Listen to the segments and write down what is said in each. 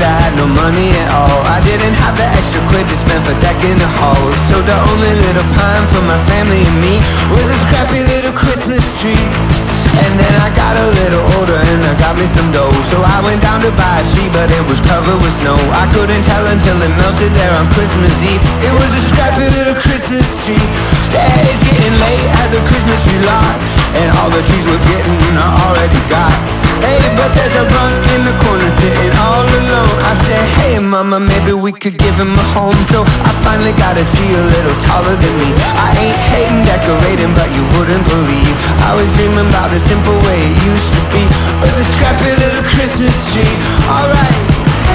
I had no money at all. I didn't have the extra quid to spend for decking the halls. So the only little pine for my family and me was a scrappy little Christmas tree. And then I got a little older and I got me some dough. So I went down to buy a tree, but it was covered with snow. I couldn't tell until it melted there on Christmas Eve. It was a scrappy little Christmas tree. Yeah, it's getting late at the Christmas tree lot, and all the trees we're getting are already got. Hey, but there's a runt in the corner sitting all alone. I said, hey mama, maybe we could give him a home. So I finally got a tree a little taller than me. I ain't hating decorating, but you wouldn't believe I was dreaming about the simple way it used to be, with a scrappy little Christmas tree. Alright.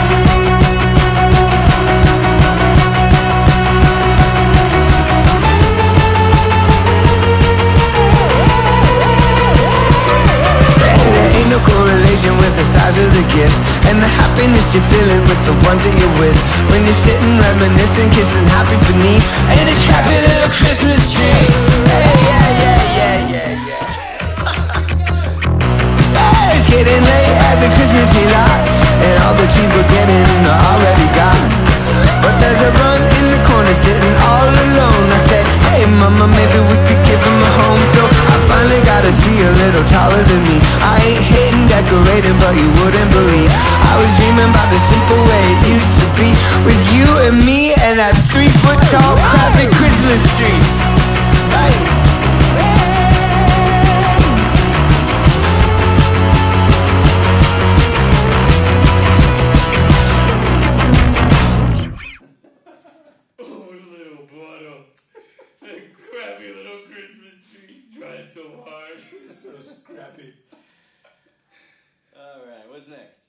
No correlation with the size of the gift and the happiness you're feeling with the ones that you're with, when you're sitting reminiscing, kissing happy beneath and a scrappy little Christmas tree. Hey, yeah. Hey, it's getting late at the Christmas tree lot, and all the trees we're getting are already gone. But there's a runt in the corner sitting all alone. I said, hey mama, maybe we could give him a home. So I finally got a tree a little taller than me. I ain't hating decorating, but you wouldn't believe I was dreaming about the simple way it used to be, with you and me and that 3-foot tall crappy Christmas tree. Right. Crappy little Christmas tree. Tried so hard. So scrappy. Alright, what's next?